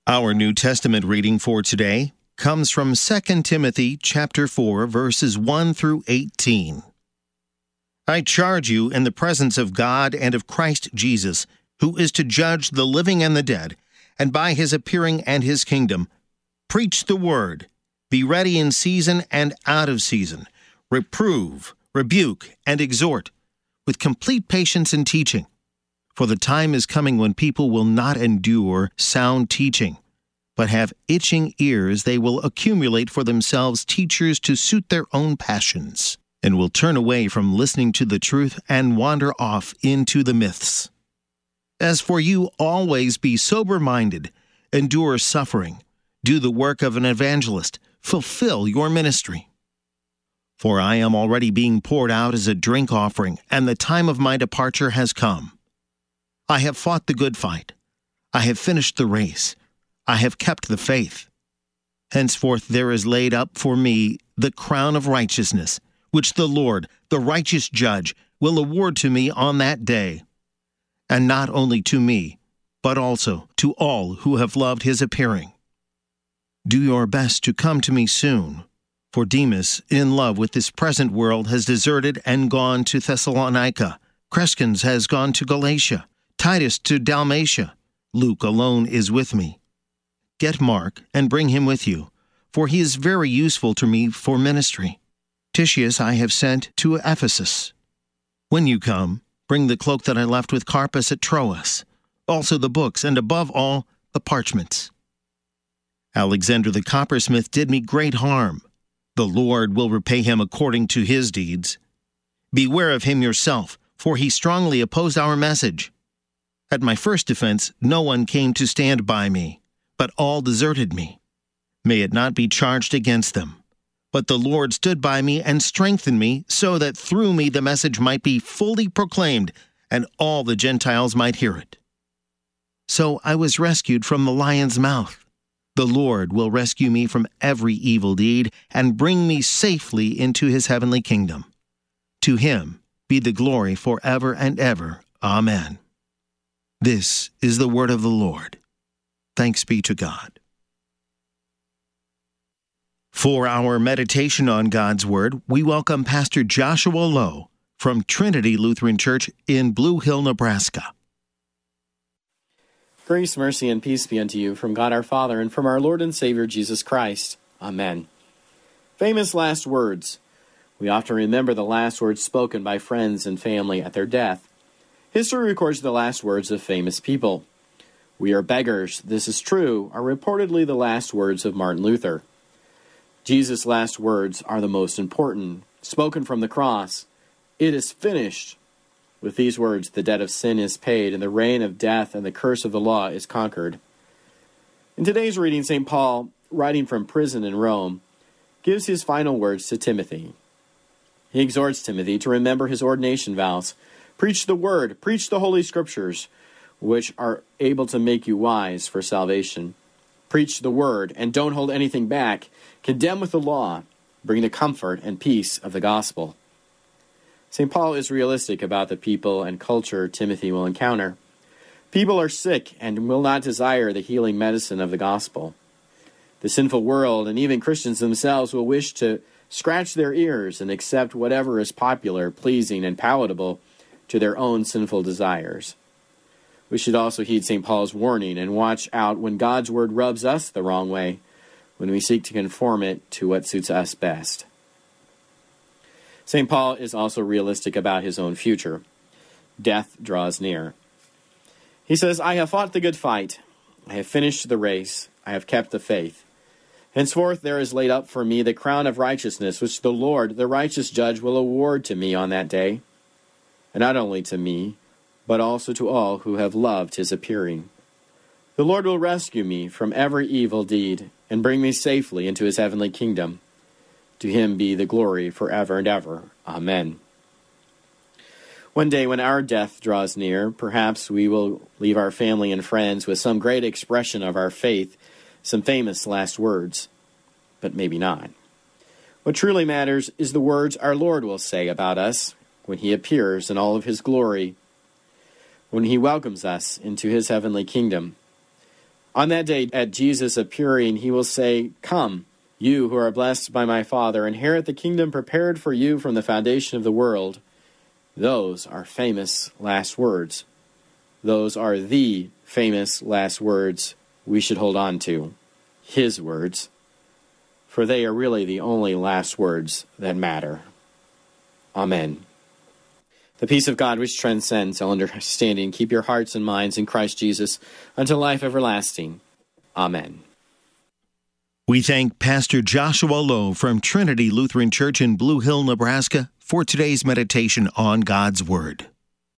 Our New Testament reading for today comes from 2 Timothy chapter 4, verses 1 through 18. I charge you in the presence of God and of Christ Jesus, who is to judge the living and the dead, and by his appearing and his kingdom, preach the word, be ready in season and out of season, reprove, rebuke, and exhort, with complete patience and teaching. For the time is coming when people will not endure sound teaching, but have itching ears. They will accumulate for themselves teachers to suit their own passions, and will turn away from listening to the truth and wander off into the myths. As for you, always be sober-minded, endure suffering, do the work of an evangelist, fulfill your ministry. For I am already being poured out as a drink offering, and the time of my departure has come. I have fought the good fight. I have finished the race. I have kept the faith. Henceforth there is laid up for me the crown of righteousness, which the Lord, the righteous judge, will award to me on that day. And not only to me, but also to all who have loved his appearing. Do your best to come to me soon, for Demas, in love with this present world, has deserted and gone to Thessalonica. Crescens has gone to Galatia, Titus to Dalmatia. Luke alone is with me. Get Mark and bring him with you, for he is very useful to me for ministry. Titius I have sent to Ephesus. When you come, bring the cloak that I left with Carpus at Troas, also the books, and above all, the parchments. Alexander the coppersmith did me great harm. The Lord will repay him according to his deeds. Beware of him yourself, for he strongly opposed our message. At my first defense, no one came to stand by me, but all deserted me. May it not be charged against them. But the Lord stood by me and strengthened me, so that through me the message might be fully proclaimed, and all the Gentiles might hear it. So I was rescued from the lion's mouth. The Lord will rescue me from every evil deed, and bring me safely into his heavenly kingdom. To him be the glory forever and ever. Amen. This is the word of the Lord. Thanks be to God. For our meditation on God's Word, we welcome Pastor Joshua Lowe from Trinity Lutheran Church in Blue Hill, Nebraska. Grace, mercy, and peace be unto you from God our Father and from our Lord and Savior Jesus Christ. Amen. Famous last words. We often remember the last words spoken by friends and family at their death. History records the last words of famous people. "We are beggars, this is true," are reportedly the last words of Martin Luther. Jesus' last words are the most important, spoken from the cross. "It is finished." With these words, the debt of sin is paid, and the reign of death and the curse of the law is conquered. In today's reading, St. Paul, writing from prison in Rome, gives his final words to Timothy. He exhorts Timothy to remember his ordination vows. Preach the word, preach the Holy Scriptures, which are able to make you wise for salvation. Preach the word, and don't hold anything back. Condemn with the law. Bring the comfort and peace of the gospel. St. Paul is realistic about the people and culture Timothy will encounter. People are sick and will not desire the healing medicine of the gospel. The sinful world and even Christians themselves will wish to scratch their ears and accept whatever is popular, pleasing, and palatable to their own sinful desires. We should also heed St. Paul's warning and watch out when God's word rubs us the wrong way, when we seek to conform it to what suits us best. St. Paul is also realistic about his own future. Death draws near. He says, "I have fought the good fight. I have finished the race. I have kept the faith. Henceforth there is laid up for me the crown of righteousness, which the Lord, the righteous judge, will award to me on that day. And not only to me, but also to all who have loved his appearing. The Lord will rescue me from every evil deed and bring me safely into his heavenly kingdom. To him be the glory forever and ever. Amen." One day when our death draws near, perhaps we will leave our family and friends with some great expression of our faith, some famous last words, but maybe not. What truly matters is the words our Lord will say about us when he appears in all of his glory, when he welcomes us into his heavenly kingdom. On that day, at Jesus appearing, he will say, "Come, you who are blessed by my Father, inherit the kingdom prepared for you from the foundation of the world." Those are famous last words. Those are the famous last words we should hold on to. His words. For they are really the only last words that matter. Amen. The peace of God which transcends all understanding, keep your hearts and minds in Christ Jesus unto life everlasting. Amen. We thank Pastor Joshua Lowe from Trinity Lutheran Church in Blue Hill, Nebraska, for today's meditation on God's Word.